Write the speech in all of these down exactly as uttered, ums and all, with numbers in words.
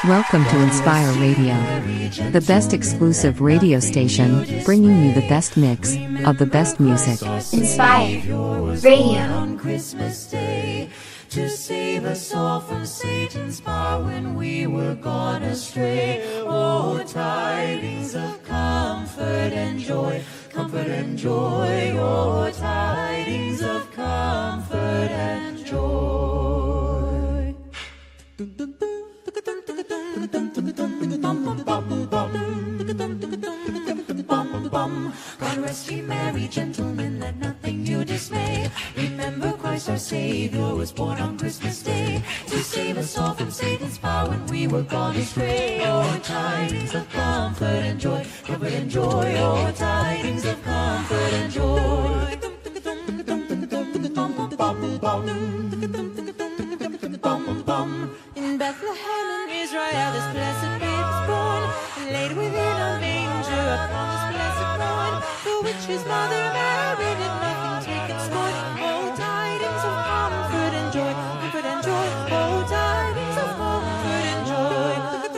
Welcome to Inspire Radio, the best exclusive radio station, bringing you the best mix of the best music. Inspire Radio. On Christmas Day, to save us all from Satan's power when we were gone astray. Oh, tidings of comfort and joy, comfort and joy. Oh, tidings of comfort and joy. God rest ye merry gentlemen, let nothing you dismay. Remember Christ our Savior was born on Christmas Day, to save us all from Satan's power when we were gone astray. Oh, tidings of comfort and joy, comfort and joy. Oh, tidings of comfort and joy. In Bethlehem in Israel this blessed babe was born, laid within a manger upon this blessed lawn. For which his mother Mary did nothing take and scorn. Oh, tidings of comfort and joy, comfort and joy. Oh, tidings of comfort and joy.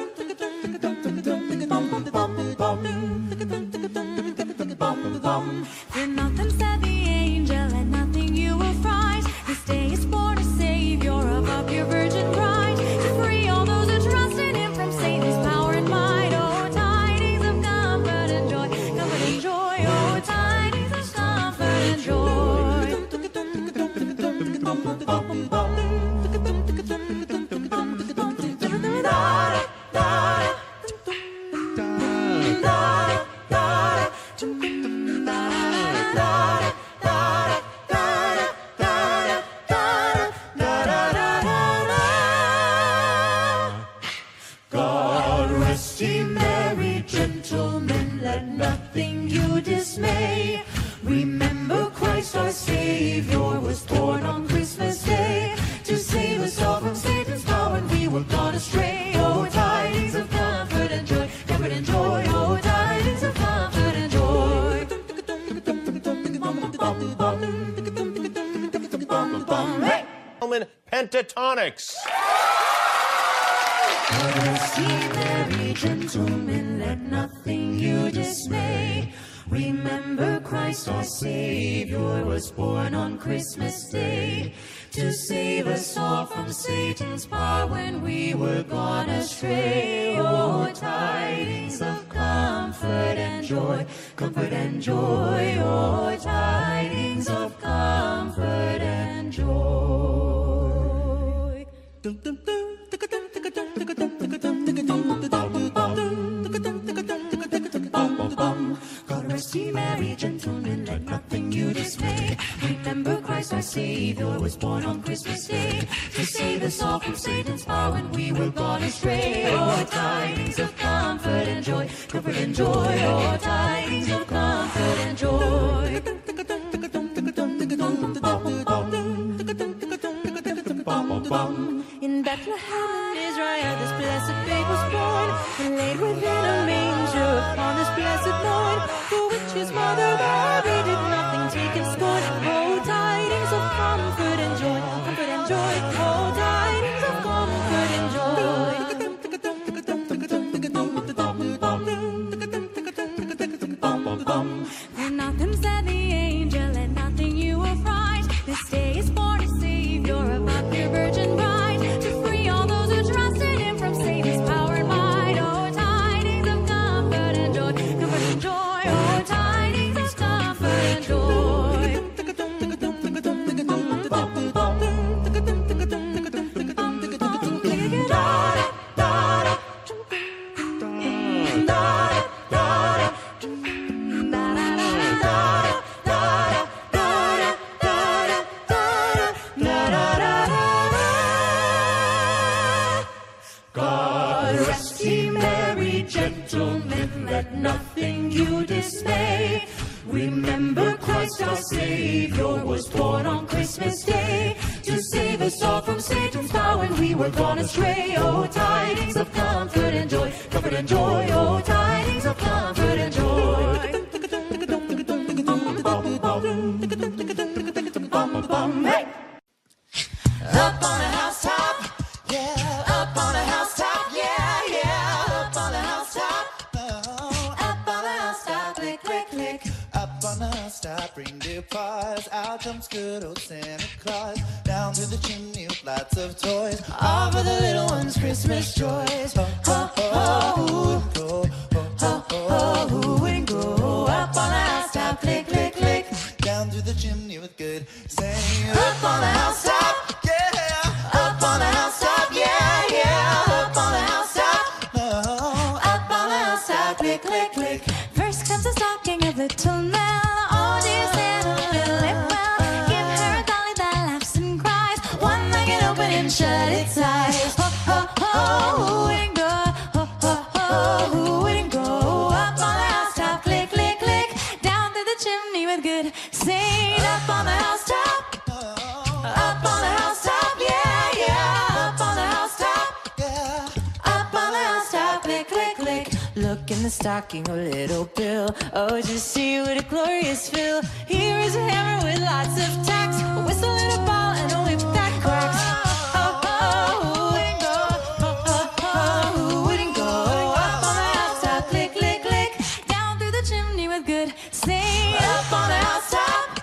Fear not them, said the angel, and nothing you will fright. This day is born a Savior above your virgin bride, to free all those who trust in him from Satan's power and might. Oh, tidings of comfort and joy, comfort and joy. Oh, tidings of comfort and joy. God rest ye merry gentlemen, let nothing you dismay. Remember Christ our Savior was born on Christmas Day, to save us all from Satan's power when we were gone astray. Oh, tidings of comfort and joy, comfort and joy. Oh, tidings of comfort and joy. Hey! Pentatonics. God rest ye merry gentlemen, let nothing you dismay. Remember Christ our Savior was born on Christmas Day, to save us all from Satan's power when we were gone astray. Oh, tidings of comfort and joy, comfort and joy. Oh, tidings of comfort and joy. God rest ye merry gentlemen, let nothing you dismay. Remember Christ our Savior was born on Christmas Day, to save us all from Satan's power when we were gone astray. Oh, tidings of comfort and joy, comfort and joy. Oh, tidings of comfort and joy. In Bethlehem in Israel this blessed babe was born, and laid within a manger upon this blessed lawn. For which his mother Mary did nothing take and scorn. Oh, tidings of comfort and joy, comfort and joy. Oh, tidings of comfort and joy. Fear not them, said the angel, and nothing you will fright. This day is born a Savior above your virgin bride, to free all those who trust in him from Satan's power and might. Oh, tidings of comfort and joy, comfort and joy. Oh, tidings of comfort and joy. God rest ye merry gentlemen, let nothing you dismay. Remember Christ our Savior was born on Christmas Day, to save us all from Satan's power when we were gone astray. Oh, tidings of comfort and joy, comfort and joy. Oh, tidings of comfort and joy. Hey! Up on a housetop, yeah, up on a housetop, yeah, reindeer paws, out jumps good old Santa Claus. Down through the chimney with lots of toys, all for the little ones' Christmas joys. Ho, ho, ho, who wouldn't go? Ho, ho, ho, who wouldn't go? Up on the housetop, click, click, click. Down through the chimney with good sing. Up on the housetop, yeah. Up on the housetop, yeah, yeah. Up on the housetop, no. Up on the housetop, click, click, click. First comes a stocking of little Nell. Oh, dear Santa, will it well? Give her a dolly that laughs and cries. One that can open and shut its eyes. Ho, ho, ho, who wouldn't go? Ho, ho, ho, who wouldn't go? Up on the housetop, click, click, click. Down through the chimney with good sing. Up on the housetop. Up on the housetop, yeah, yeah. Up on the housetop, Yeah. up on the housetop, click, click, click. Look in the stocking, a little Bill. Oh, just see what a glorious fill. Here is a hammer with lots of tacks, a whistle and a ball and a whip that cracks. Oh, oh, who wouldn't go? Oh, oh, oh, who wouldn't go? Up on the housetop, click, click, click. Down through the chimney with good sing. Up on the housetop.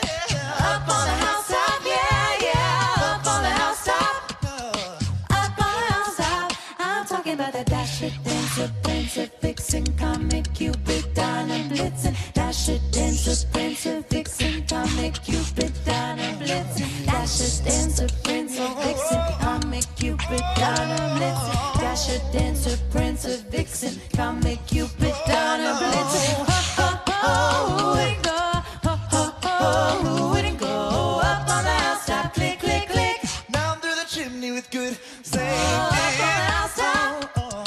Up on the housetop, yeah, yeah. Up on the housetop. Up on the housetop. I'm talking about the Dasher, Dancer, Prancer, Vixen, Comet, Cupid, Donner, Blitzen. Dasher, Dancer, Prancer, Vixen, Comet, Cupid, Donner, Blitzen. Dasher, Dancer, Prancer, Vixen, Comet, Cupid, Donner, Blitzen. Dasher, Dancer, Prancer, Vixen, Comet, Cupid, Donner, Blitzen. Ho, ho, ho, who wouldn't go? Ho, ho, ho, who wouldn't go? Up on the housetop, click, click, click. Down through the chimney with good sing. Up on the housetop.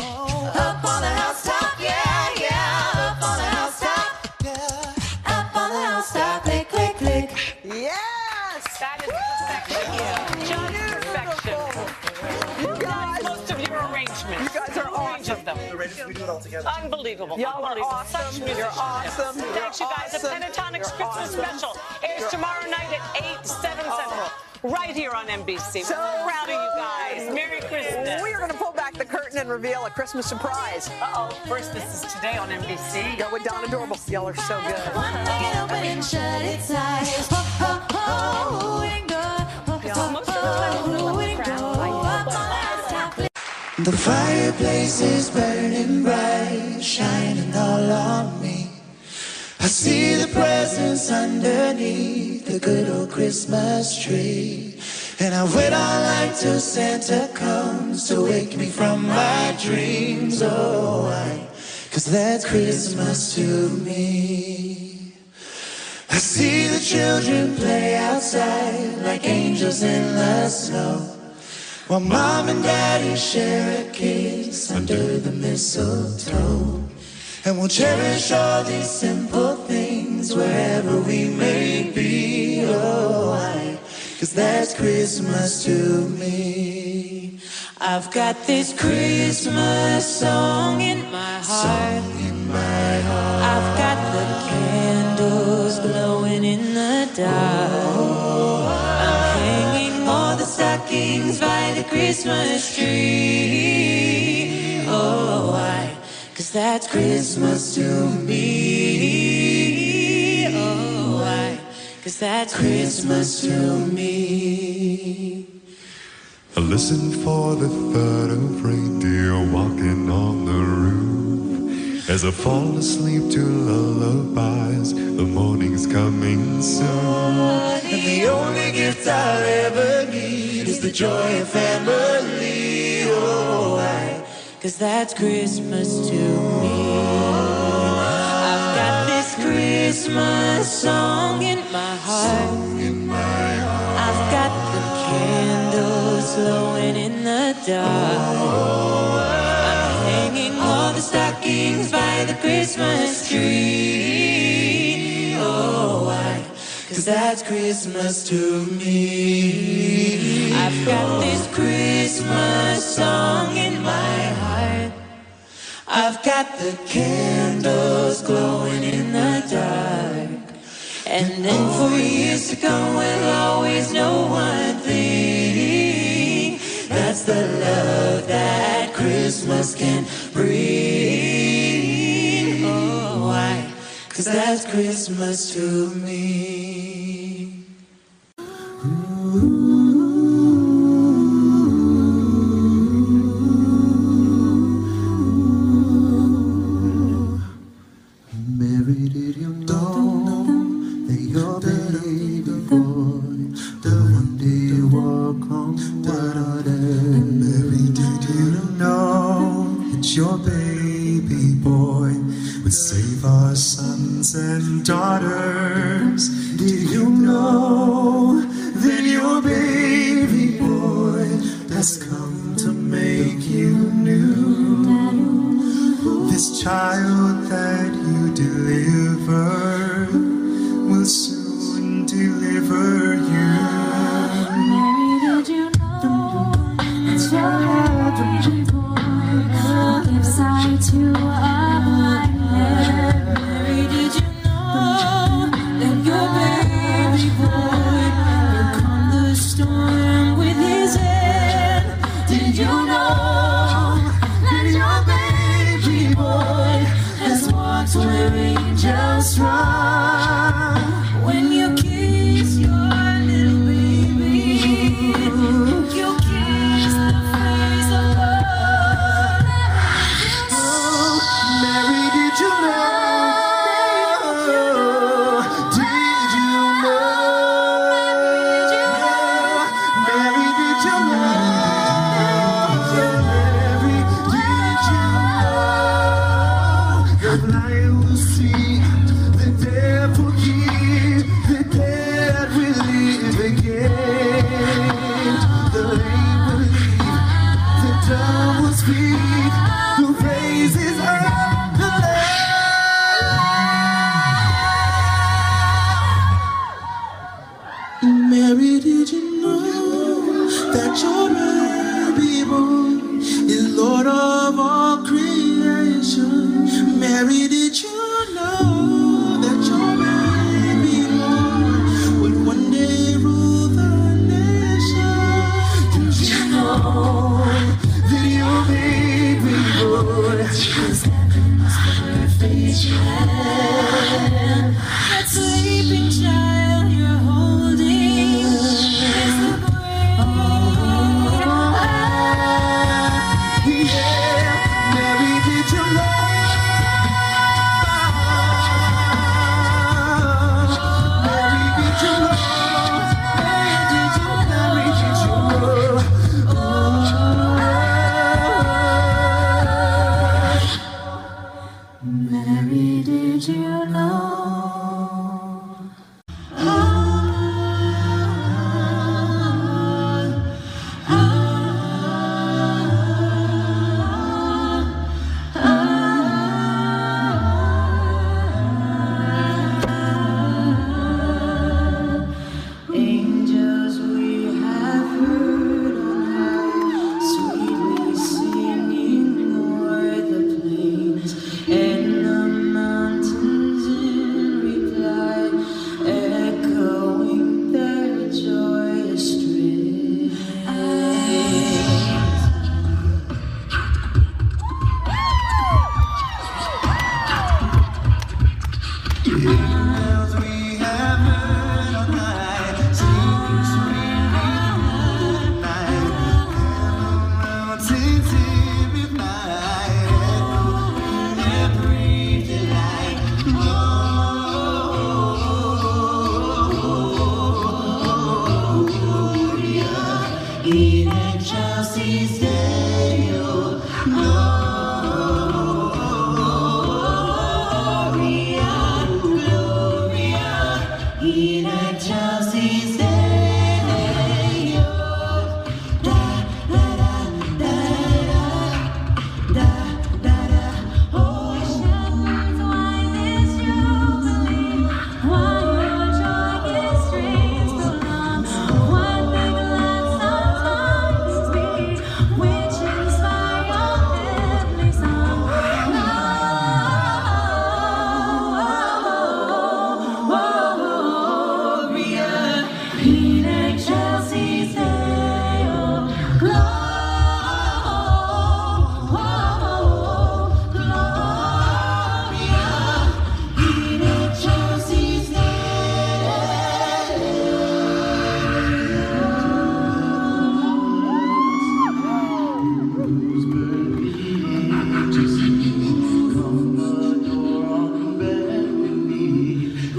Up on the housetop, yeah, yeah. Up on the housetop. Yeah. Up on the housetop, click, click, click. Yes! That is perfection. Just perfection. You guys, Most of your arrangements. you guys are Full range awesome. of them. We do it all together. Unbelievable. Y'all are Unbelievable. awesome. Such You're musicianship. awesome. You're Thanks, you guys. awesome. The Pentatonics You're Christmas awesome. Special airs You're- tomorrow night at eight, seven Central. Right here on N B C. So We're proud of you guys. Merry Christmas. We are going to pull back the curtain and reveal a Christmas surprise. Uh-oh. First, this is today on N B C. Go with Donna Dorable. Y'all are so good. One that can open and shut its eyes. Ho, ho, ho, who wouldn't go? Ho, ho, Most of the time, ho, who wouldn't go? Up on the housetop, click. The fireplace is burning bright, shining all on me. I see the presents underneath the good old Christmas tree. And I wait all night till Santa comes to wake me from my dreams. Oh, I, cause that's Christmas to me. I see the children play outside like angels in the snow, while mom and daddy share a kiss under the mistletoe. And we'll cherish all these simple things wherever we may be. Oh, I, cause that's Christmas to me. I've got this Christmas song in my heart. Song in my heart. I've got the candles glowing in the dark. I'm hanging all the stockings by the Christmas tree. Oh, I, cause that's Christmas to me. Oh, I, cause that's Christmas to me. I listen for the thud of reindeer walking on the roof. As I fall asleep to lullabies, the morning's coming soon. And the only gift I'll ever need is the joy of family. Oh, I, cause that's Christmas to me. I've got this Christmas song in my heart. Song in my heart. I've got the candles glowing in the dark. I'm hanging all the stockings by the Christmas tree. Oh, I, cause that's Christmas to me. I've got this Christmas song in my heart. I've got the candles glowing in the dark. And then for years to come we'll always know one thing. That's the love that Christmas can bring. Oh, why? 'cause that's Christmas to me. Mary, did you know that your baby boy will one day walk on water? Mary, did you know that your baby boy would save our sons and daughters? Did you know that your baby boy has come to make you new? This child that you deliver will soon deliver you. Mary, did you know that your baby boy will give sight to a blind man? Mary, did you know that your baby boy will calm the storm with his hand? Did you know that your baby boy has walked where angels run?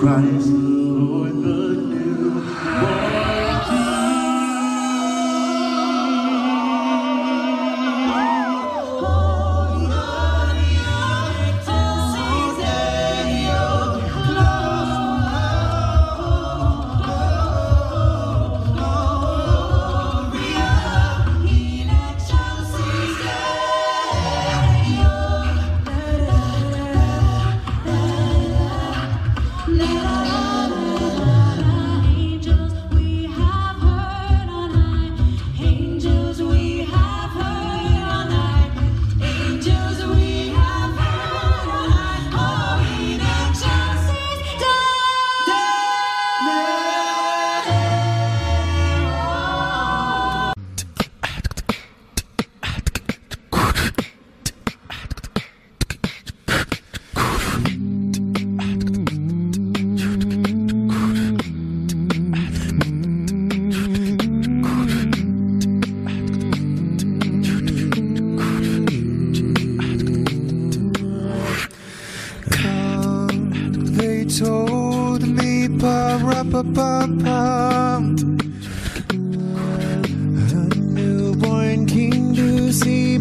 Christ the Lord, the newborn King. Told me, pa-ra-pa-pa-pum, a newborn king to see,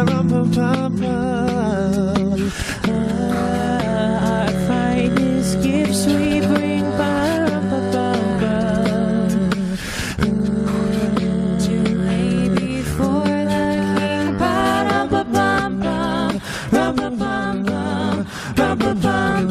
pa-ra-pa-pa-pum. Our finest gifts we bring, pa-ra-pa-pa-pum, to lay before the king, pa-ra-pa-pa-pum, ra-pa-pum-pum, ra-pa-pum-pum.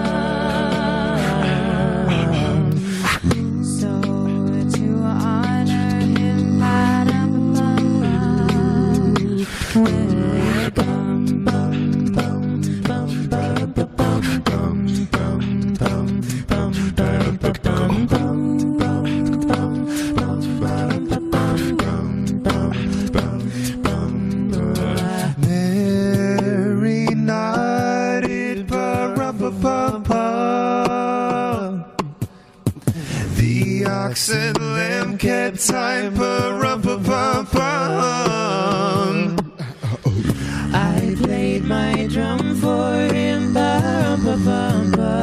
Mary nodded, pa-ra-pa-pa-pa. The ox and lamb kept time, pa-ra-pa-pa-pa. I played my drum for him, ba-rum-ba-bum-ba.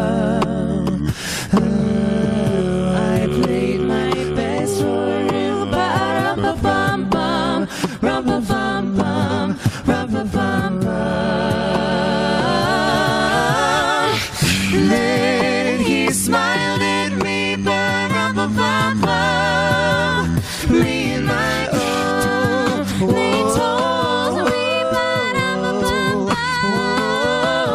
I played my best for him, ba-rum-ba-bum-bum, rum-ba-bum-bum, rum-ba-bum-bum. Then he smiled at me, ba-rum-ba-bum-bum. Me and my own, they told me, ba-rum-ba-bum-bum.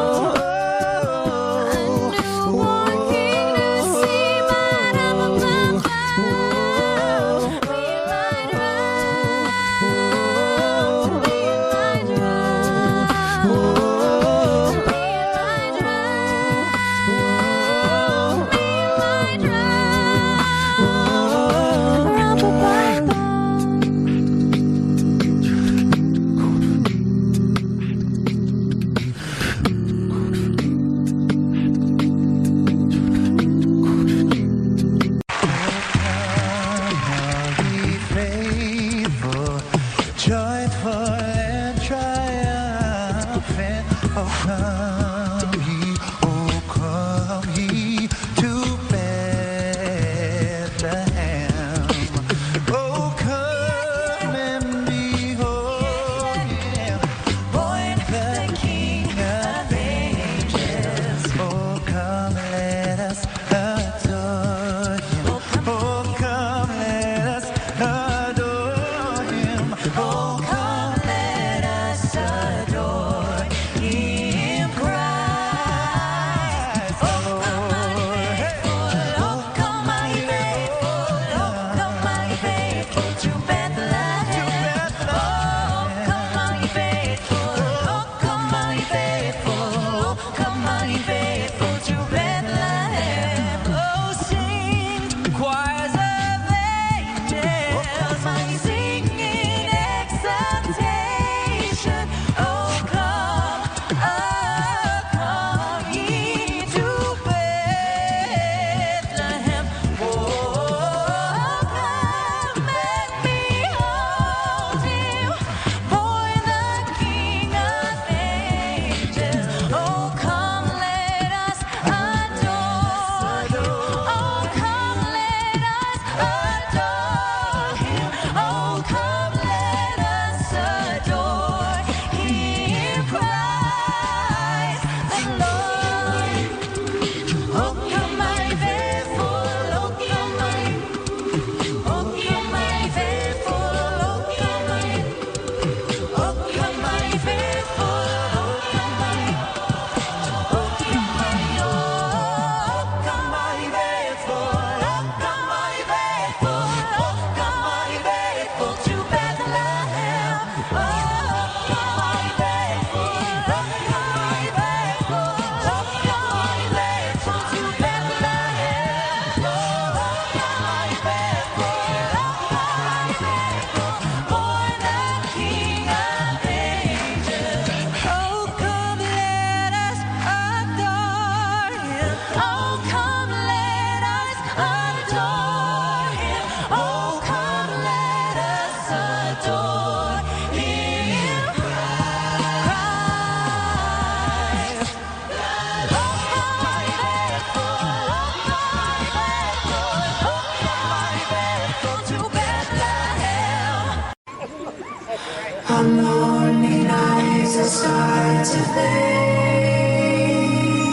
to fade,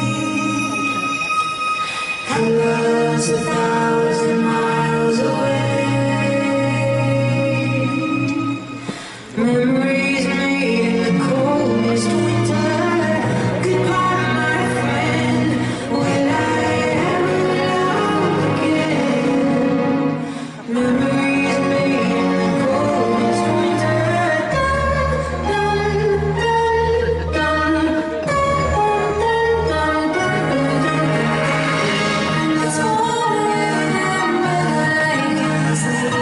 and love's a thousand miles away. Memories made in the coldest winter. Goodbye, my friend. Will I ever love again? Memories made in the coldest winter. Dun, dun, dun, dun, dun, dun, dun, dun. It's all I remember like yesterday.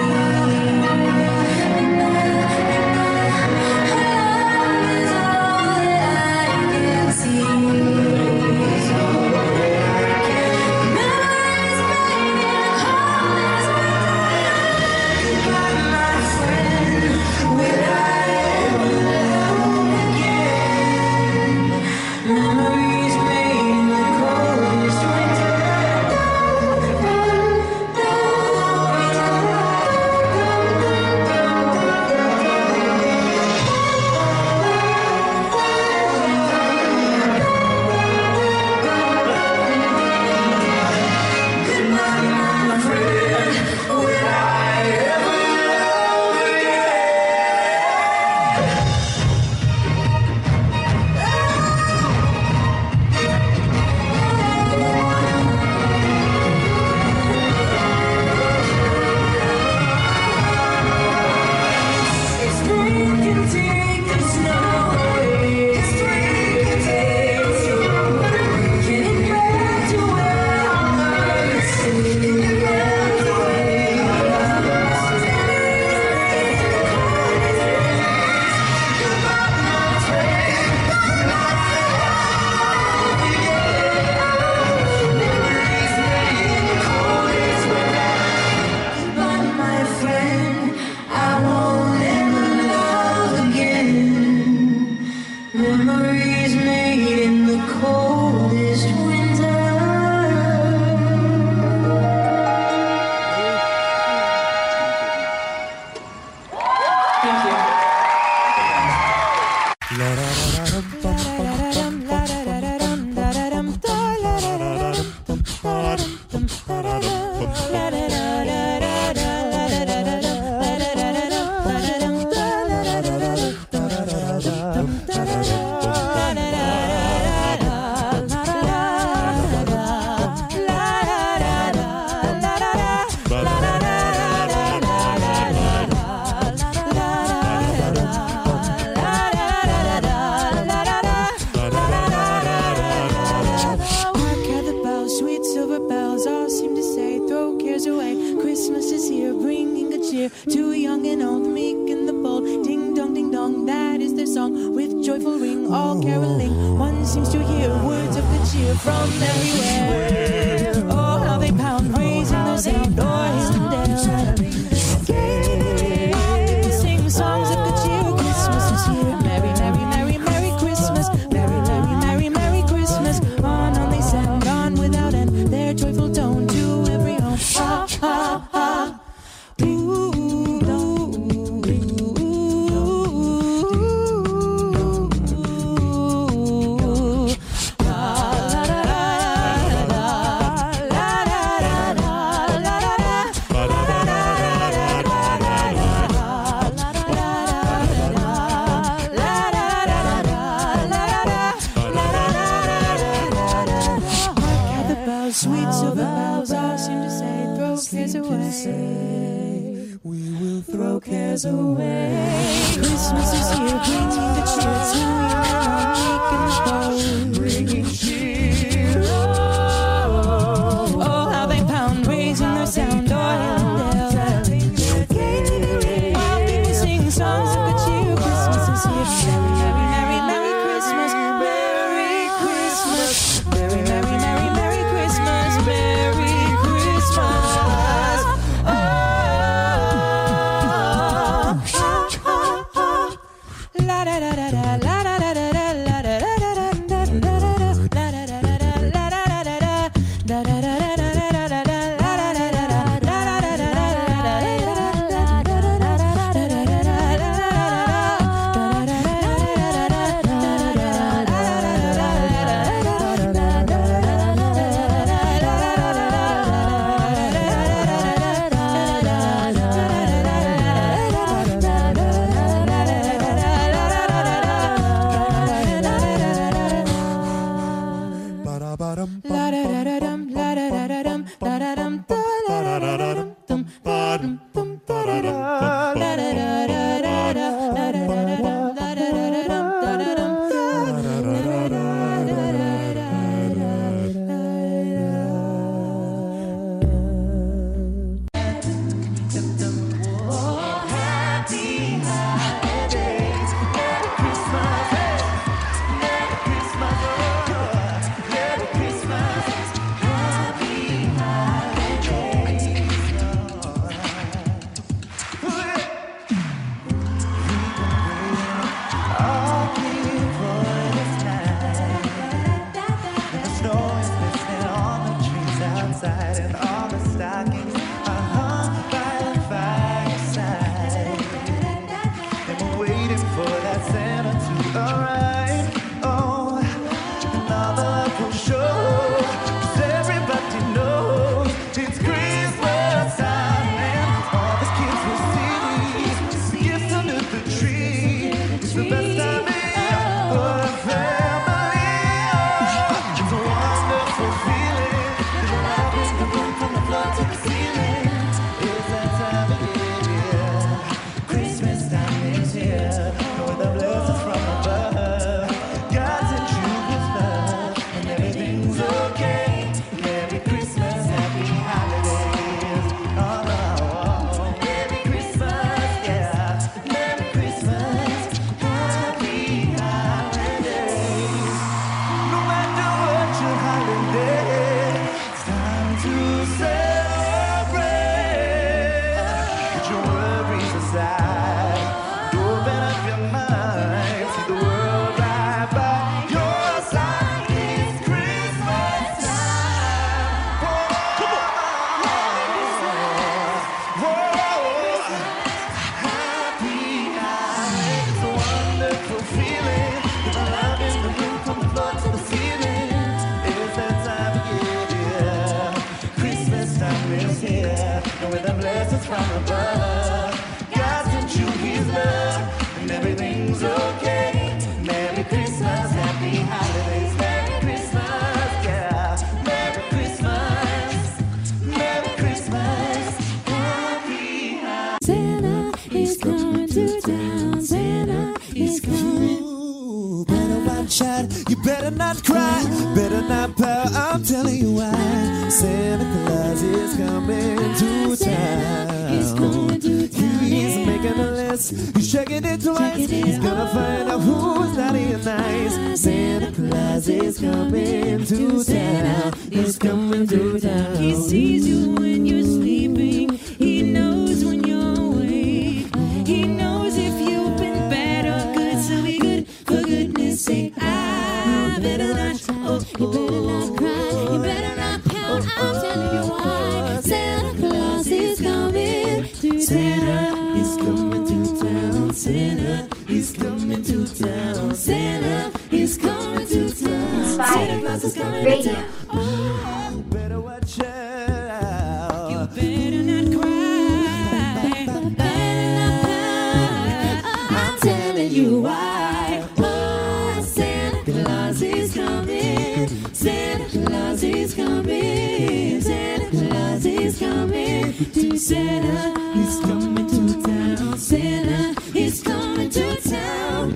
Memories made in the coldest winter. Thank you. Too young and old, the meek and the bold. Ding dong, ding dong, that is their song. With joyful ring, all caroling. One seems to hear words of good cheer from everywhere. Oh, how they pound, raising their sound, noise and dance. Gay, people sing songs of good cheer. Christmas is here. Merry, merry, merry, merry Christmas. Merry, merry, merry, merry Christmas. On, on they send, on without end. Their joyful tone to every home. Ha, ha, ha. Sweet silver bells all seem to say, throw cares away. We will throw cares away. Christmas is here, bringing the cheer to young and old, meek and bold. Bringing cheer. Oh, oh, how they pound, raising their sound, o'er hill and dale. All people sing songs of good cheer. Christmas is here. Merry, merry, merry, merry Christmas. Merry Christmas. Merry, merry, merry, merry Christmas. Merry Christmas. Oh, oh, oh, oh. La da da da da, la da da da. child, you better not cry, better not pout. I'm telling you why. Santa Claus is coming to town. He's coming to town. He's making a list. He's checking it twice. He's gonna find out who's naughty and nice. Santa Claus is coming to town. He's coming to town. He sees you when you're sleeping. He knows when you're awake. He knows if you've been bad or good. So be good, for goodness sake. I better not, oh, you better not cry. You better not pout. I'm telling you why. Santa Claus is coming to Santa is town. coming to town. Santa is coming to town. Santa is coming to town. Santa Claus is coming to Radio. town. Oh, You better watch out. you better not cry. Better not pout. I'm telling you why. Oh, Santa Claus is coming. Santa Claus is coming. Santa Claus is coming to Santa. He's coming to town. Santa is coming to town.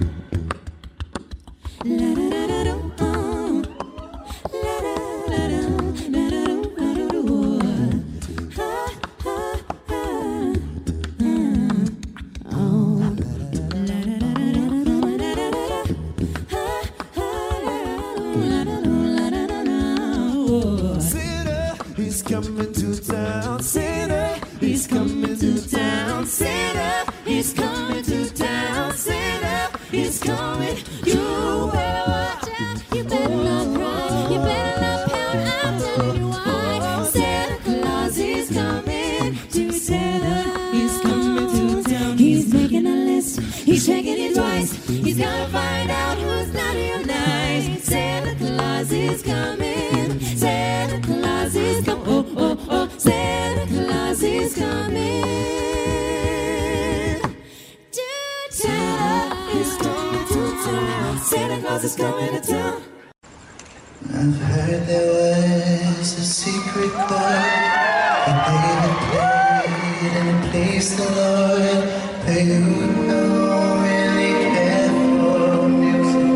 La da da da dum, oh. La da da dum, la da dum, la da dum. Ha ha ha. Mm. Oh. La da da da da da da da da da. Ha ha la da dum, la da dum, la da da da. Oh. Santa is coming to town. Santa is coming to town. Santa is coming to town. Santa is coming. You better watch out. You better not cry. You better not pout. I'm telling you why. Santa Claus is coming to Santa. He's coming to town. He's making a list. He's checking it twice. He's gonna find out who's naughty or nice. Santa Claus is coming. Santa Claus is coming. Oh, oh, oh. Santa Claus is coming. Santa is coming to town. Santa Claus is coming to town. I've heard there was a secret chord that David played in a place the Lord, but you don't really care for music,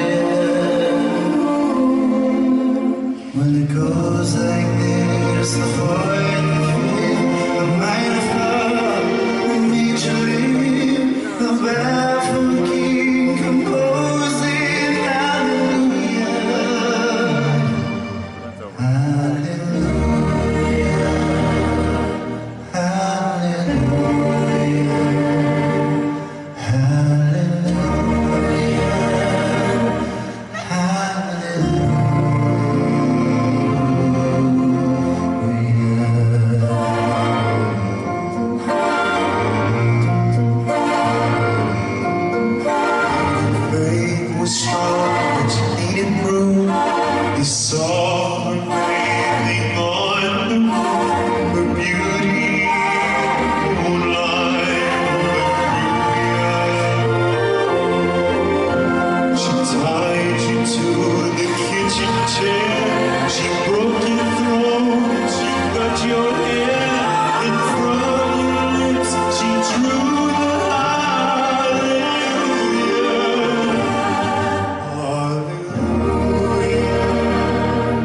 do you? When it goes like this, the fourth, the fifth, the minor fall, the major lead, the baffled king composing hallelujah. Hallelujah.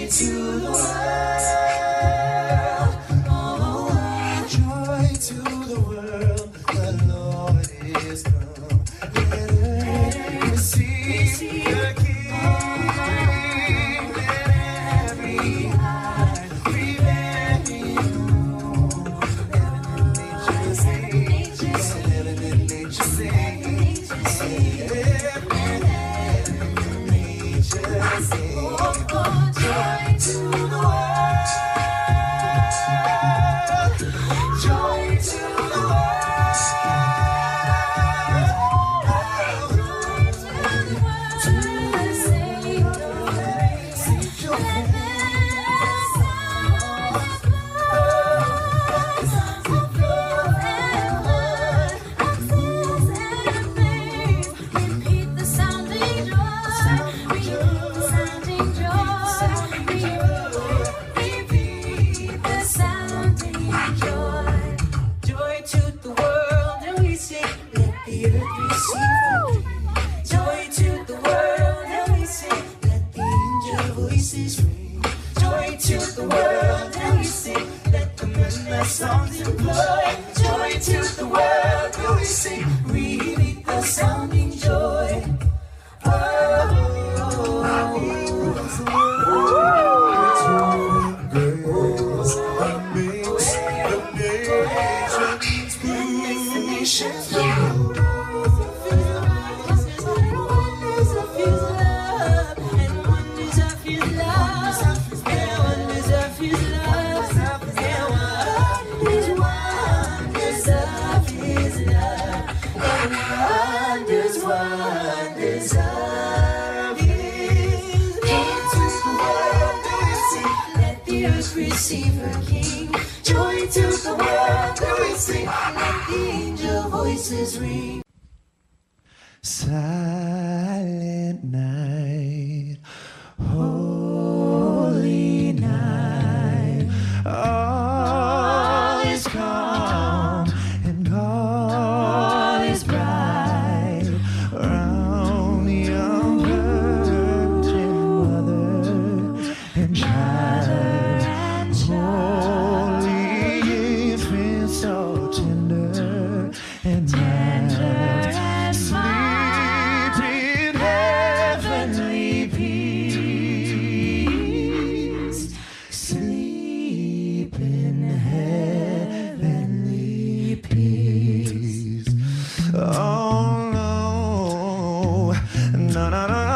to the world. Oh, joy to the world. The Lord is come. Let earth receive the King. Let every heart prepare Him. Heaven and nature sing. Heaven and nature sing. Heaven and nature sing. Joy to the world. Joy to the world. To the Savior. Savior. Joy to the world, and we sing, let the earth receive. Joy to the world, and we sing, let the angel voices ring. Joy to the world, and we sing, let the men their songs employ. Joy to the world, and we sing, repeat the sounding joy. Oh, it's the world, grace, amazing, makes the nations blue. Wonders of His love, and wonders of His love, and wonders of His love, and wonders, wonders of His love, and wonders, wonders of His love. Let the earth receive her King. Joy to the world, and we sing, let the angel voices ring. Silent night, holy night, all is calm and all is bright around the young virgin mother and child. Holy infant, so tender and mild, sleep in heavenly peace. Sleep in heavenly peace. Oh no, no, no, no,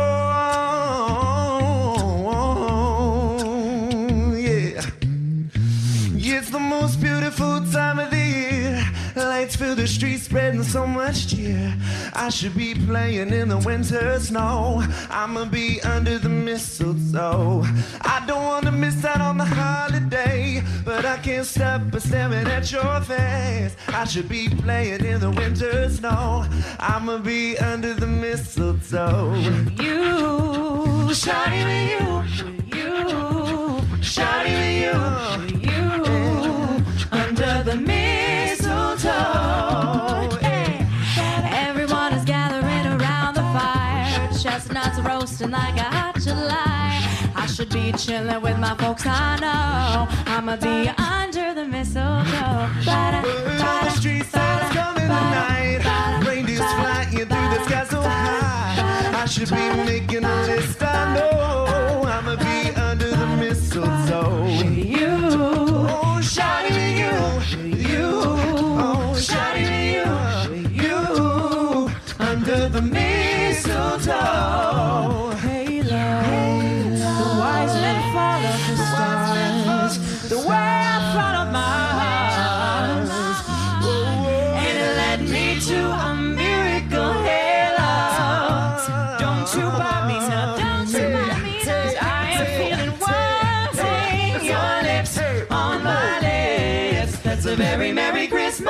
no, yeah. It's the most beautiful time of the year. Lights fill the streets, spreading so much cheer. I should be playing in the winter snow. I'ma be under the mistletoe. I don't wanna miss out on the holiday, but I can't stop but staring at your face. I should be playing in the winter snow. I'ma be under the mistletoe. You, shawty with you, you, shawty with you, you, under the mistletoe. Hey. Everyone is gathering around the fire, chestnuts roasting like a hot July. I should be chilling with my folks, I know. I'ma be under the mistletoe. Ba-da, ba-da, street signs coming tonight, reindeers flying through the sky so high. I should be making a list, I know. I'ma be under the mistletoe. You, oh, shawty with you, you, oh, shawty with you, you, under the mistletoe. Halo, the wise men follow the stars, the way I follow mine, and it led me to a miracle halo. Don't you buy me now, don't you buy me now, 'cause I am feeling wanting your lips on my lips. That's a very Merry Christmas.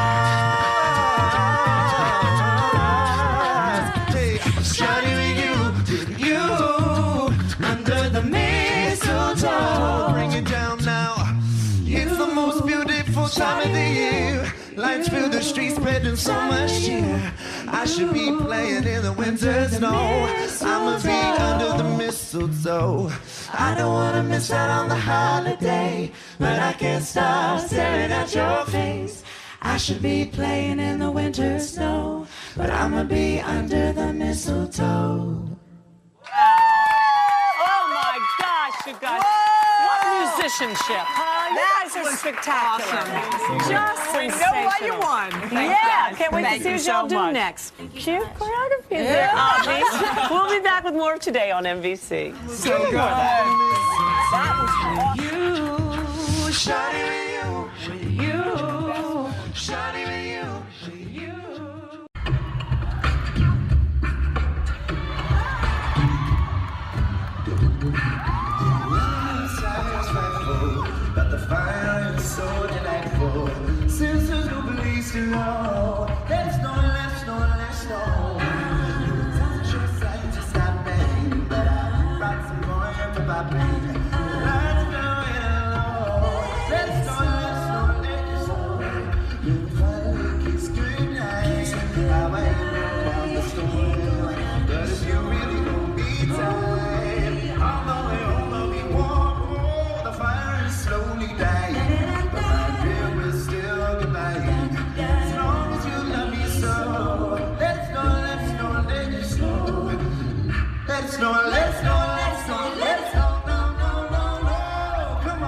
Hey, shawty with you, you, under the mistletoe. Bring it down now. It's the most beautiful time of the year. Lights fill the streets, spreading so much cheer. I should be playing in the winter snow. I'ma be under the mistletoe. I don't wanna miss out on the holiday, but I can't stop staring at your face. I should be playing in the winter snow, but I'ma be under the mistletoe. Oh my gosh, you guys. What musicianship, huh? That was spectacular. Awesome. Just we know why you won. Yeah, can't wait Thank to see you what so y'all do much. next. Cute choreography there, obviously. We'll be back with more of Today on M V C. So good. That was you, shawty with you, with you, shawty with you, with you. But the fire is so delightful. Sisters who believe still know. Let's know, let's know, let's know. Touch your sight to stop me, but I brought some more to my brain. Let's go hello. Let's know, let's know, let's know. You finally kiss goodnight. How I know about the story, but if you really hold me tight, all the way home I'll be warm. Oh, the fire is slowly dying, but my dear will still goodbye. As long as you love me so, let's go, let's go, let's go. Let's go, let's go, let's go, let's go. No, no, no, no. Come on.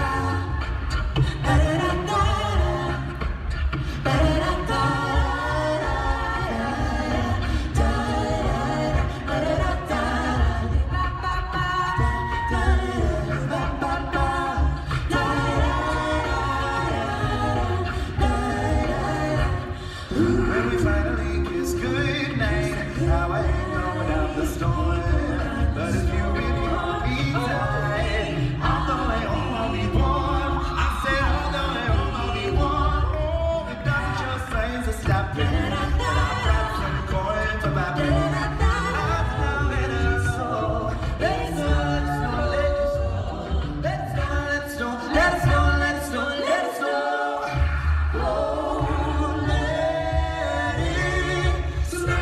When we finally kiss goodnight, how I know without the storm. But if you really hold me tight, all the way home I'll be warm. I said all the way home I'll be warm. Oh, it doesn't just signs to stop it. But I brought some coin for my baby. Let's go, let's go, let's go, let's go, let's go, let's go, let's go. Oh, let it snow.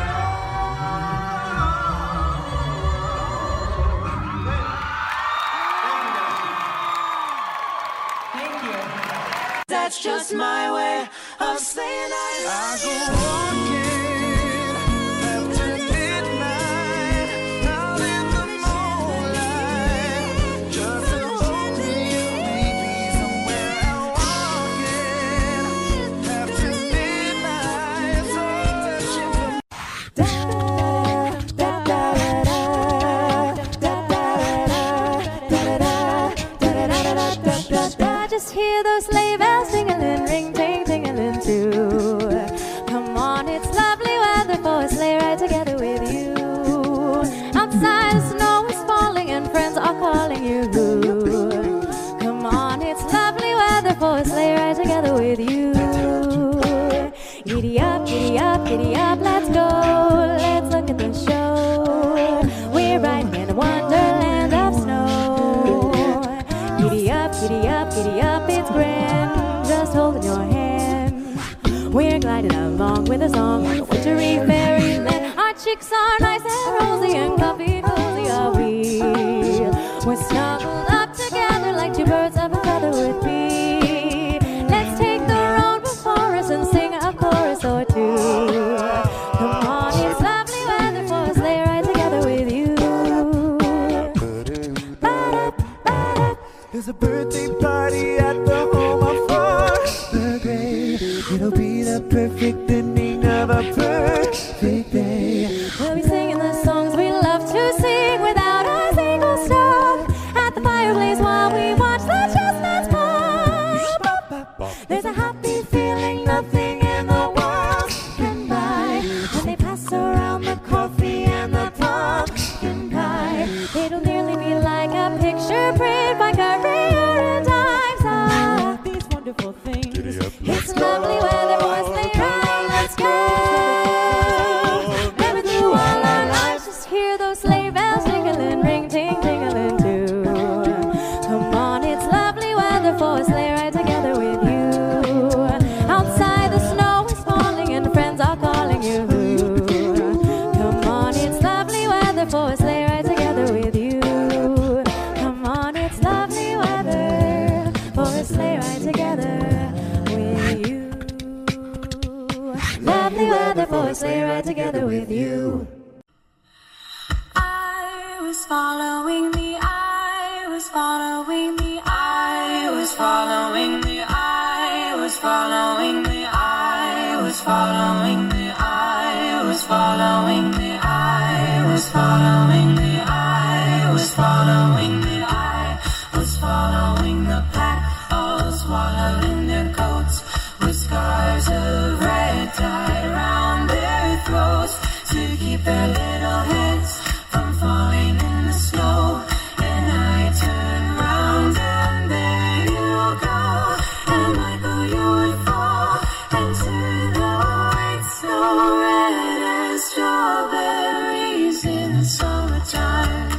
Thank you. That's just my way of saying I love you. I go walking after midnight, out in the moonlight, just to hold me, maybe somewhere I'm walking after midnight, so searching for. I just hear those sleigh bells tingling, ring, ting, tingling too. Come on, it's lovely weather for a sleigh ride together with you. Outside the snow is falling and friends are calling you. Come on, it's lovely weather for a sleigh ride together with you. Giddy up, giddy up, giddy up, let's go. Let's look at the show. We're riding in a wonderland of snow. Giddy up, giddy up, giddy up, it's grand. Just holding your hand. We're gliding along with a song, wintry fairyland. Our cheeks are nice and rosy and comfy, cozy are we. We're snuggled up together like two birds of a feather would be. Let's take the road before us and sing a chorus or two. Come on, it's lovely weather for a sleigh ride together with you. There's a birthday party at the home of our birthday. It'll be the perfect ending of a perfect day. We'll be singing the songs we love to sing without a single stop. At the fireplace while we watch the chestnuts pop. There's a happy feeling nothing in the world can buy. When they pass around the coffee and the pumpkin pie, it'll nearly be like a picture print by Career and Times. Ah, these wonderful things. It's lovely weather for a sleigh ride. Let's go. following the I was following the I was following the I was following the I was following the I was following the I was following the I was following the pack, all swallowed in their coats, with scarves of red tied round their throats to keep their little heads from falling in the snow. And I turn round and there you go, and Michael, you would fall and turn the white snow red as strawberries in the summertime.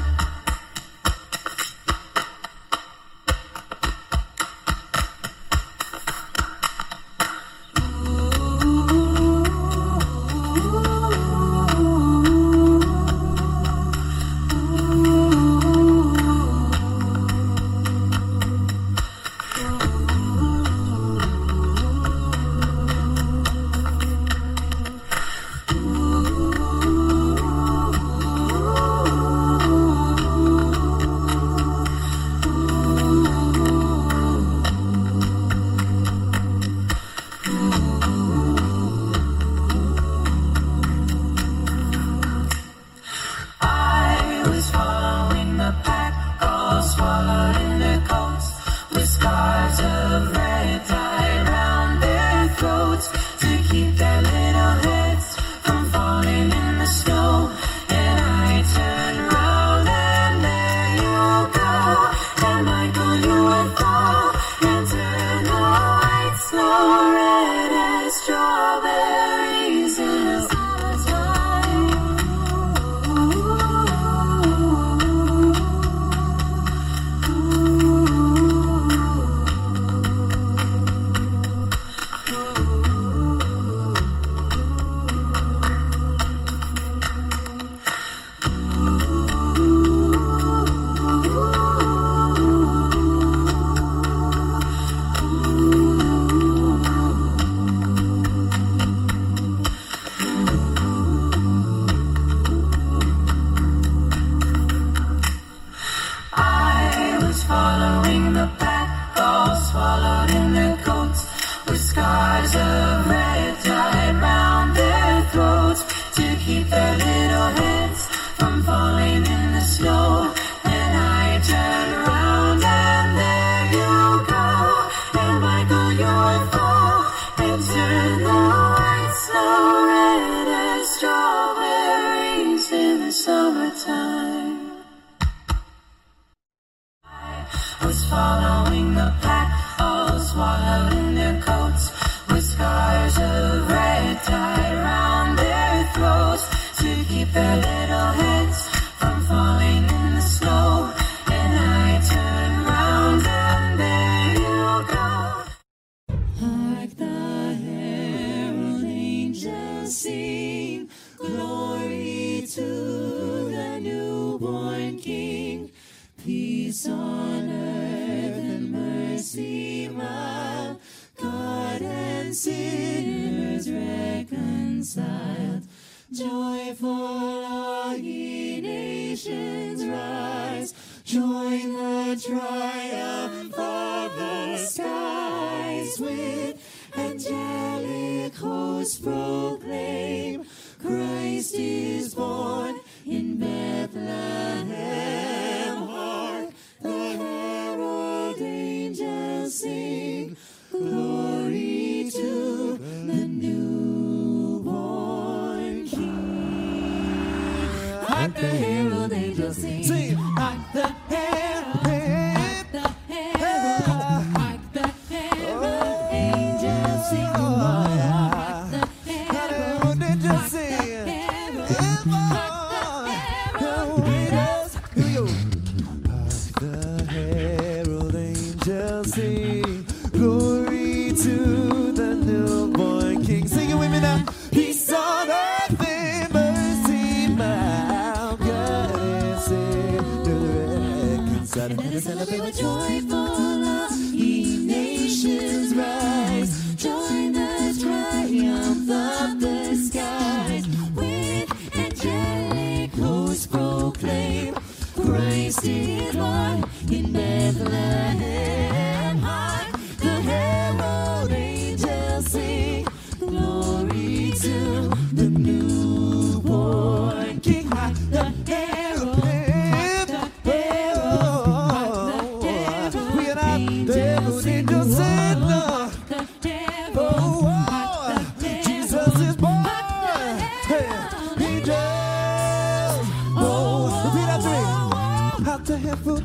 Christ is Lord in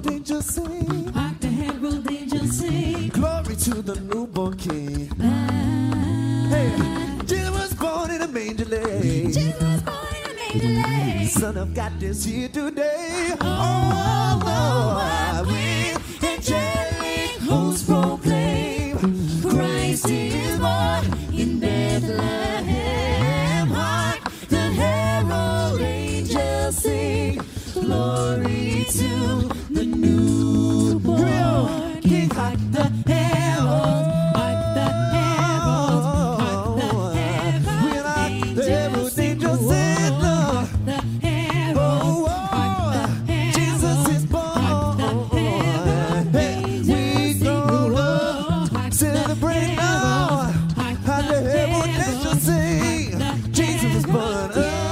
herald angels sing. Hark the herald angels sing. Glory to the newborn King. Hey, Jesus was born in a manger lay. Jesus was born in a manger lay. Son of God is here today. Oh, oh, oh, with angelic hosts proclaim, Christ is born in Bethlehem. Hark the herald angels sing. Glory to the newborn King. Hark the herald, hark the herald, hark the herald, the herald angels sing. Hark the herald, hark the herald, Jesus is born. Hey, we go celebrate now. Hark the herald angels sing. Jesus is born.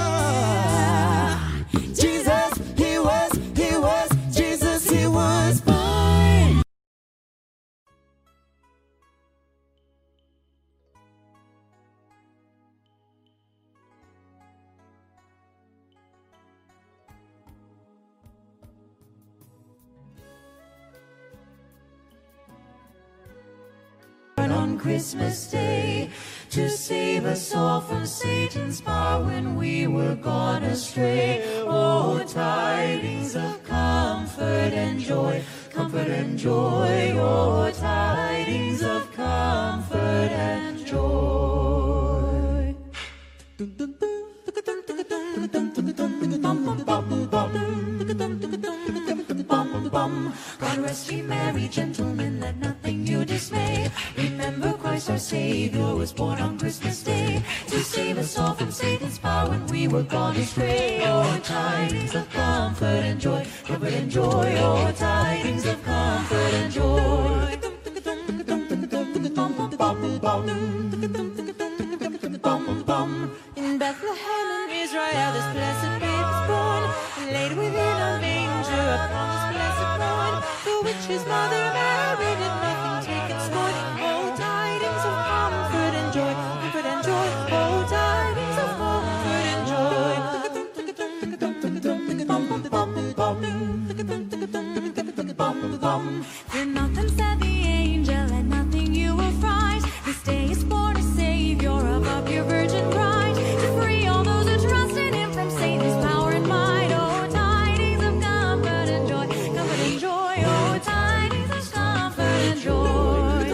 Jesus, he was, he was, Jesus, he was born. On Christmas Day, to save us all from Satan's power when we were gone astray. Oh, tidings of comfort and joy, comfort and joy. Oh, tidings of comfort and joy. God rest ye merry gentlemen, let nothing you dismay. Remember Christ our Savior was born on Christmas Day, to save us all from Satan's power when we were gone astray. Oh, tidings of comfort and joy, comfort and joy. Oh, tidings of comfort and joy. In Bethlehem in Israel this blessed babe was born, and laid within a manger upon this blessed morn. The which his mother Mary did nothing take its scorn. Oh, tidings of comfort and joy, comfort and joy. Oh, tidings of comfort and joy. Fear not them, said the angel, and nothing you will fright. This day is born a Savior above your virgin bride, to free all those who trust in him from Satan's power and might. Oh, tidings of comfort and joy, comfort and joy. Oh, tidings of comfort and joy.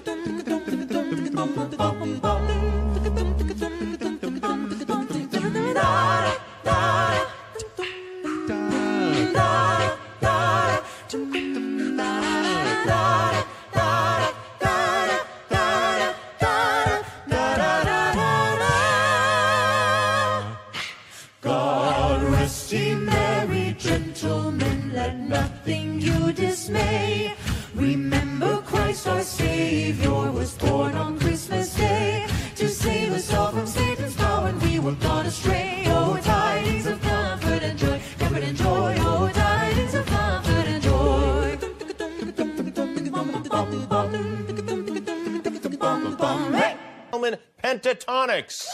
God rest ye merry gentlemen, let nothing you dismay. Remember Christ our Savior was born on Christmas Day, to save us all from Satan's power when we were gone astray. Oh, tidings of comfort and joy, comfort and joy. Oh, tidings of comfort and joy. Hey, gentlemen, Pentatonics.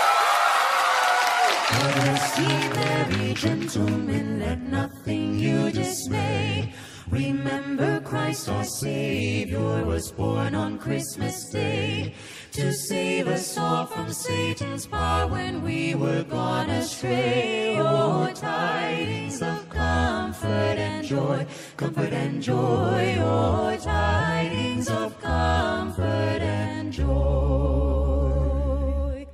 God rest ye merry gentlemen, let nothing you dismay. Remember Christ our Savior was born on Christmas Day, to save us all from Satan's power when we were gone astray. Oh, tidings of comfort and joy, comfort and joy. Oh, tidings of comfort and joy.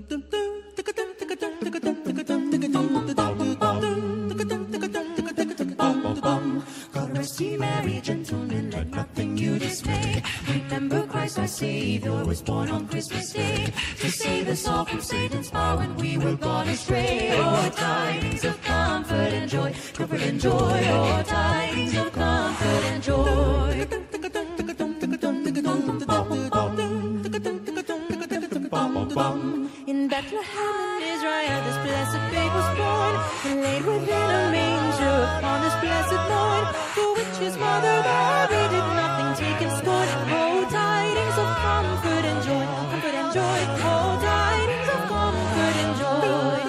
God rest ye merry gentlemen, let nothing you dismay. Remember Christ our Savior was born on Christmas Day, to save us all from Satan's power when we were gone astray. Oh, tidings of comfort and joy, comfort and joy. Oh, tidings of comfort and joy. In Bethlehem in Israel this blessed babe was born, and laid within a manger upon this blessed morn. For which his mother Mary did nothing take in scorn. Oh, tidings of comfort and joy, comfort and joy. Oh, tidings of comfort and joy.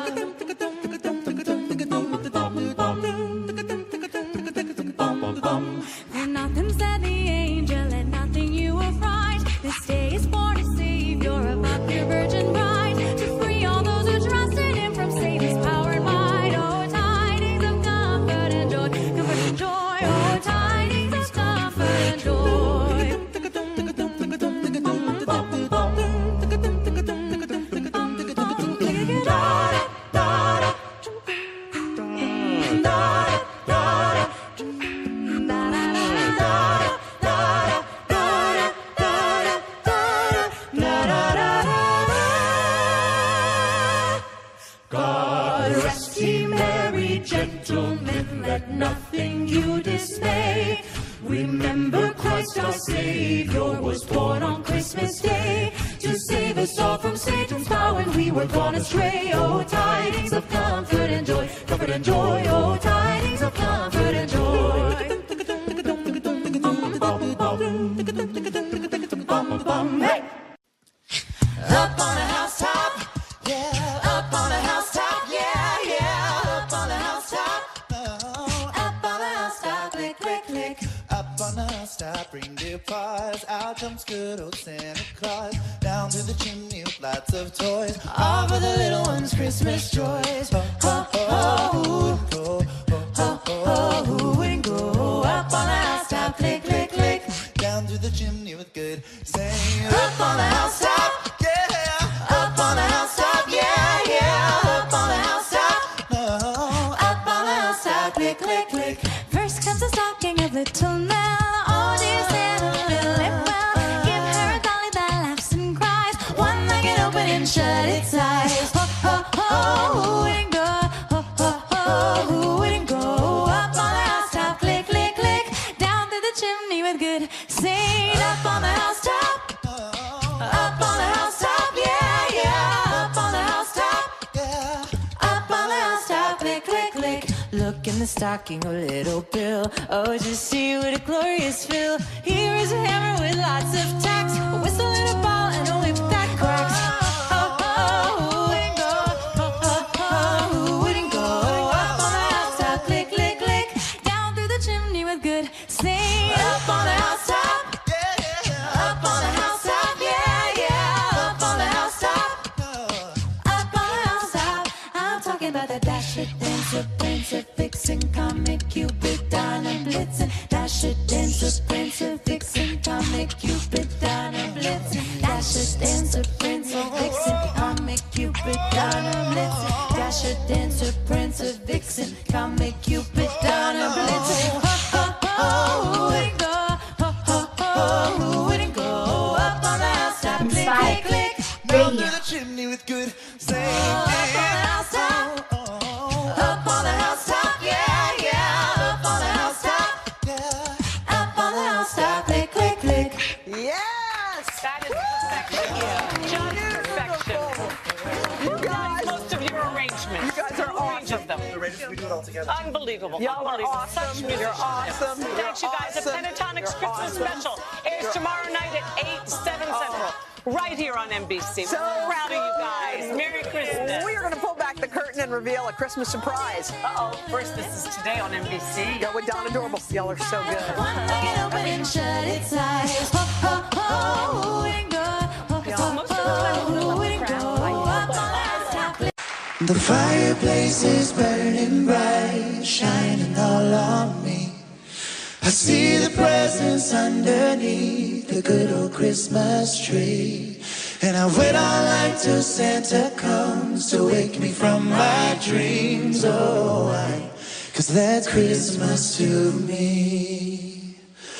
Savior was born on Christmas Day to save us all from Satan's power when we were gone astray. Oh, tidings of comfort and joy, comfort and joy. Oh, tidings of comfort and joy. Hey! Up on a housetop, yeah. Up on a housetop, yeah, yeah. Up on a housetop, Oh, up on a housetop, click, click, click. up on a stop, reindeer paws. Out comes good old Santa Claus. Down to the chimney with lots of toys. All for the little ones' Christmas joys. Ho, ho, ho, ho, ho, ho, Oh, who wouldn't go up on a housetop, click, click, click. down to the chimney with good sing. Up on a housetop, Yeah, up on a housetop, yeah, yeah. Up on a housetop, no. up on a housetop, click, click, click. First comes the stocking of little Nell. Oh, dear Santa, will it well? Give her a dolly that laughs and cries. One that can open and shut its eyes. Ho, ho, ho, who wouldn't go? Ho, ho, ho, who wouldn't go? Up on the housetop, click, click, click. Down through the chimney with good sing. Up on the housetop, up on the housetop, yeah, yeah. Up on the housetop, Yeah, up on the housetop, click, click, click. Look in the stocking, a little Bill. Oh, just see what a glorious fill. Here is a hammer with lots of tacks, a whistle and a ball and a whip that cracks. Oh, oh, who wouldn't go? Oh, oh, oh, who wouldn't go? Up on the housetop, click, click, click. Down through the chimney with good sing. Up on the housetop, up on the housetop, yeah, yeah. Up on the housetop, up on the housetop. I'm talking about the Dasher, Dancer, Prancer, Vixen, Comet, Cupid, Donner, Blitzen. Dasher, Dancer, Prancer, Vixen, Comet, Cupid, Donner, Blitzen. Dasher, Dancer, Prancer, Vixen, Comet, Cupid, Donner, Blitzen. Dasher, Dancer, Prancer, Vixen, Comet, Cupid, Donner, Blitzen. Ho, ho, ho, who wouldn't go? Ho, ho, ho, who wouldn't go? Up on the housetop, click, click, Inspired click. down Radio. to the chimney with good sing. Up on the housetop, up on the housetop, yeah, yeah. Up on the housetop, Yeah, up on the housetop, click, click, click. Yes! That is perfection. Just perfection. You guys, Most of your arrangements. you guys are Who arranges awesome. them? we do it all together. Unbelievable. Y'all are Unbelievable. awesome. Such You're musicianship. awesome. Thanks, you You're guys. awesome. The Pentatonics You're Christmas awesome. Special airs tomorrow night at eight, seven Central. Right here on N B C. So We're proud of you guys. good. Merry Christmas. We are going to pull back the curtain and reveal a Christmas surprise. Uh-oh. First, this is today on N B C. Go with Donna Dorable. Y'all are so good. One that can open and shut its eyes. Ho, ho, ho, who wouldn't go? Ho, ho, Most of the time, ho, we'll who let wouldn't the go? crowd like Up it. on the housetop, click. The fireplace is burning bright, shining all on me. I see the presents underneath the good old Christmas tree. And I wait all night till Santa comes to wake me from my dreams. Oh, I, cause that's Christmas to me.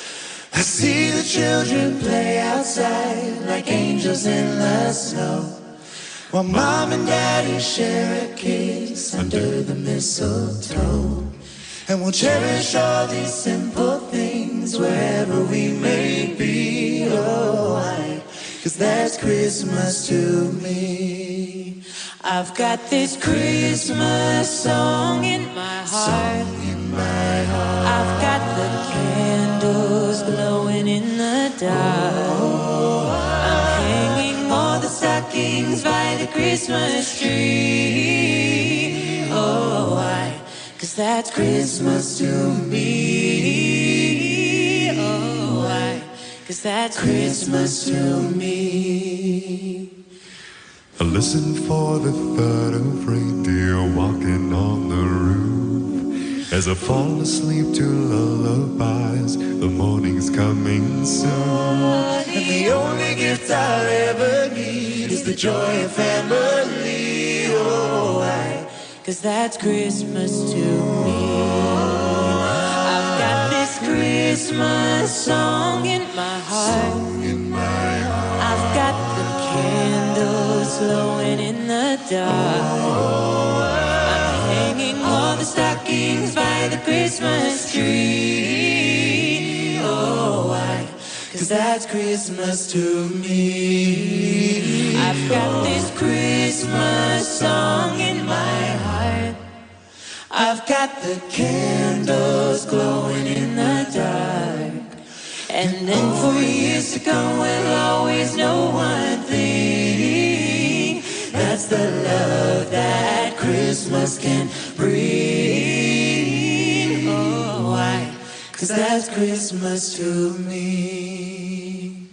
I see the children play outside like angels in the snow, while mom and daddy share a kiss under the mistletoe. And we'll cherish all these simple things wherever we may be. Oh, I, cause that's Christmas to me. I've got this Christmas song in my heart. Song in my heart. I've got the candles glowing in the dark. I'm hanging all the stockings by the Christmas tree. Oh, I, cause that's Christmas to me. Oh, I, cause that's Christmas to me. Listen for the thud of reindeer walking on the roof. As I fall asleep to lullabies, the morning's coming soon. And the only gift I'll ever need is the joy of family. Oh, I, cause that's Christmas to me. I've got this Christmas song in my heart. I've got the candles glowing in the dark. I'm hanging all the stockings by the Christmas tree. Oh, I, 'cause that's Christmas to me. I've got this Christmas song in my heart. I've got the candles glowing in the dark. And then for years to come we'll always know one thing. That's the love that Christmas can bring. Oh, why? 'Cause that's Christmas to me.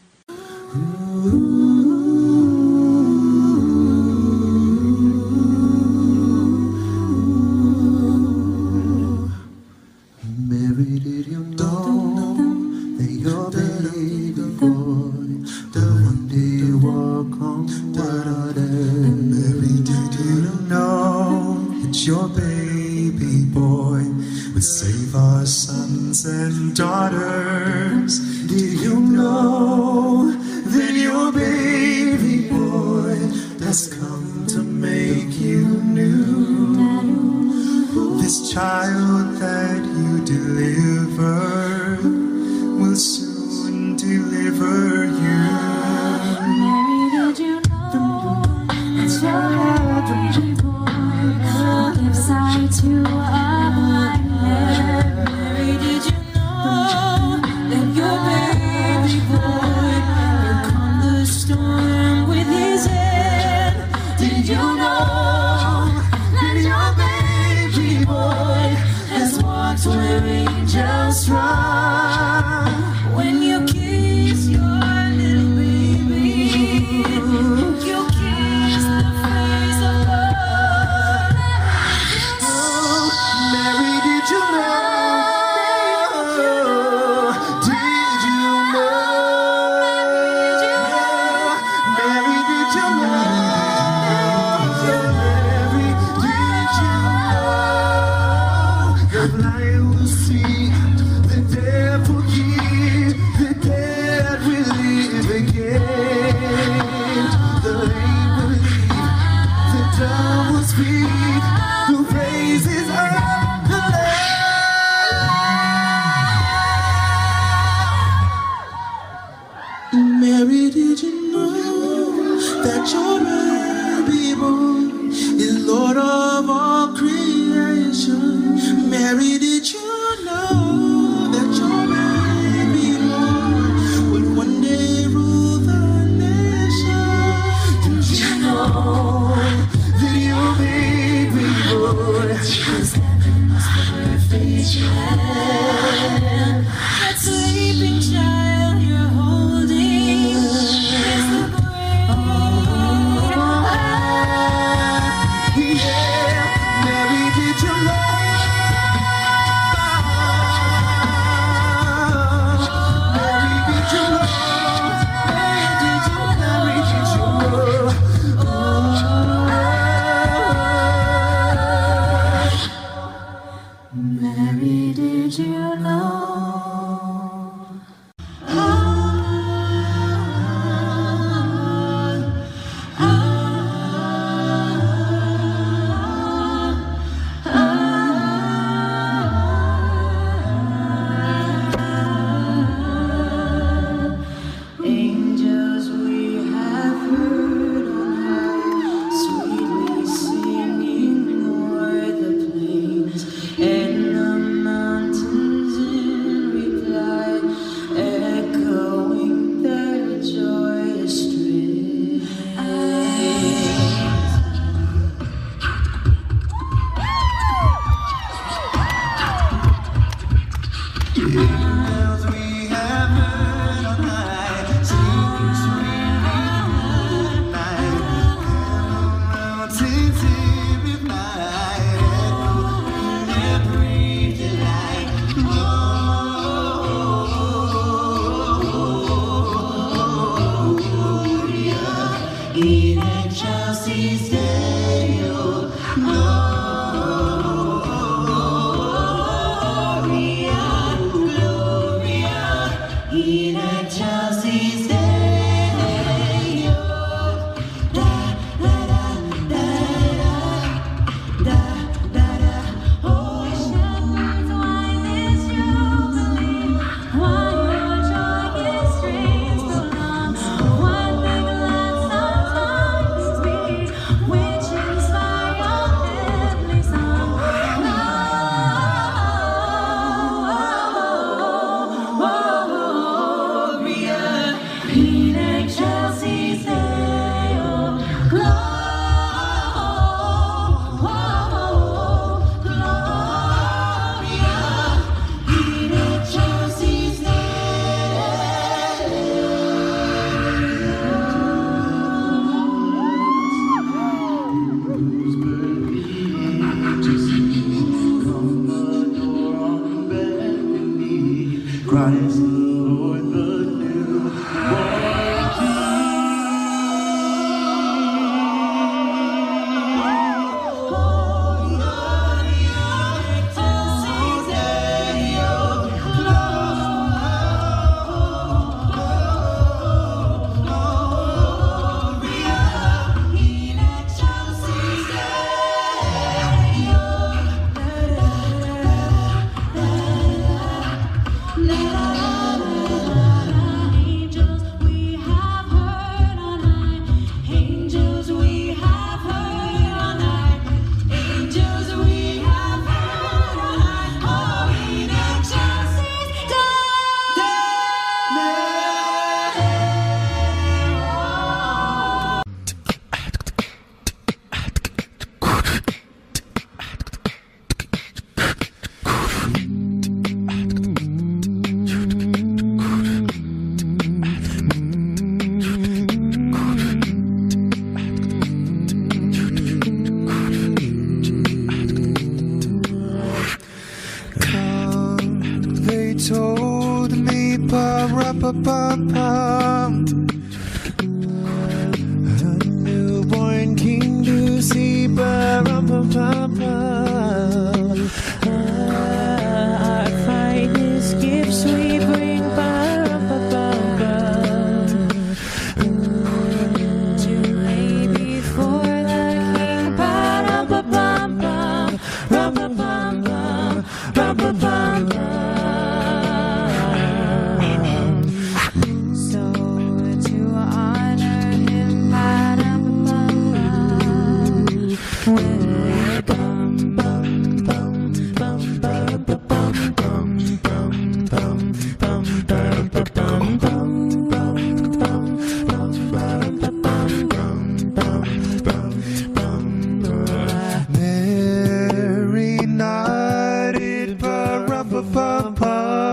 Mary, did you know that your baby boy will one day walk on water? Mary, did you know that your baby boy would save our sons and daughters? Did you know that your baby boy has come to make you new? This child that you deliver will soon deliver you. Mary, did you know that your baby boy will give sight to a blind man? Mary, did you know that your baby boy will calm the storm with his hand? Did you know that your baby boy has walked where angels run? When you kiss your little baby, you kiss the face of God. Mary, did you know? Did you know? Mary, did you know? Mary, did you know? The blind will see, the deaf will hear, the dead will live again. The lame will leave, the dumb will speak, who praises of the Lamb. Mary, did you know that your baby boy is Lord of all creation? Mary, did you know that your baby boy will one day rule the nation? Did you know that your baby boy is heaven's perfect child? That sleeping child you're holding is the great I. Yeah, Mary, did you know? Mary, did you know? Mary, did you know? Mary, did you know? Mary, did you know? Angels we have heard on high, sweetly singing o'er the plains and the mountains in reply, echoing their joyous strains. Angels we have heard on high, singing sweetly through the night, and the mountains in reply, echoing their brave delight. Oh, gloria in excelsis Deo. Gloria, gloria in excelsis Deo. Da da da da da da da. Oh, shepherds, why this jubilee? Why your joy is told me pa-ra-pa-pa-pum, a newborn king to see, pa-ra-pa-pa-pum. Our finest gifts we bring, pa-ra-pa-pa-pum, to lay before the king, pa-ra-pa-pa-pum, ra-pa-pum-pum, ra-pa-pum-pum. Mary nodded, pa-ra-pa-pa-pa.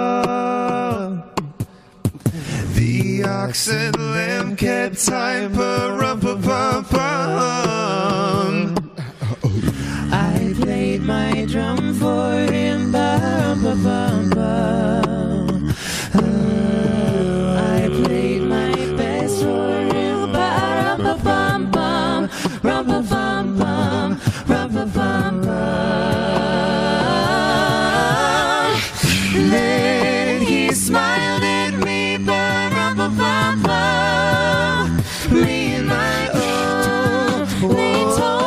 The ox and lamb kept time, pa-ra-pa-pa-pa. I played my drum for him, ba-rum-ba-bum-bum. I played my best for him, ba-rum-ba-bum-bum, rum-ba-bum-bum, rum-ba-bum-bum. Then he smiled at me, ba-rum-ba-bum-bum. Me and my own, they told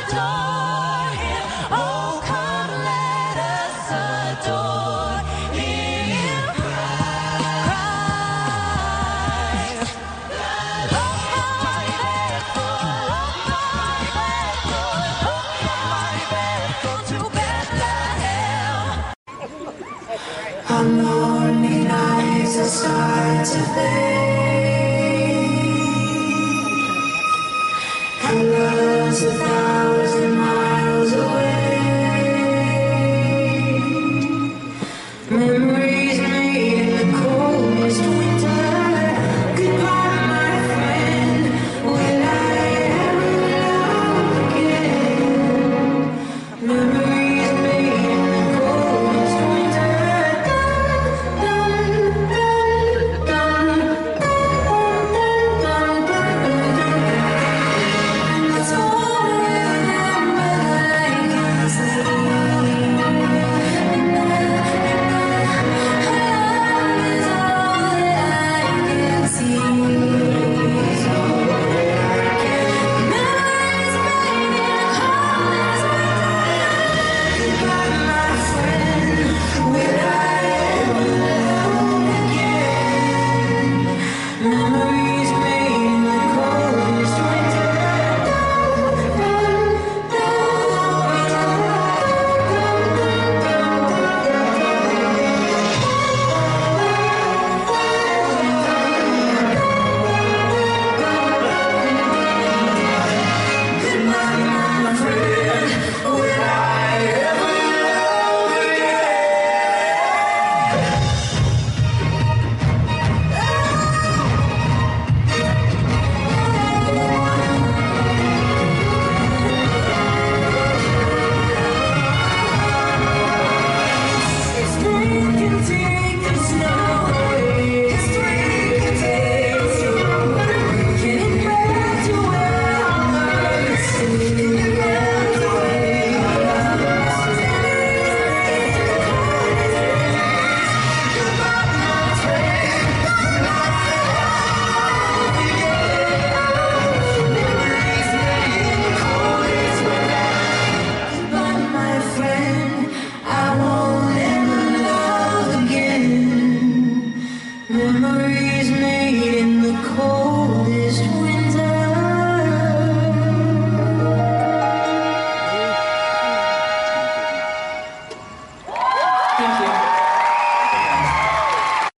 adore him. Oh, come, let us adore him. Christ, oh, my Bethel, oh, my Bethel, oh, my Bethel to Bethlehem. On lonely nights I start to fade, and love's without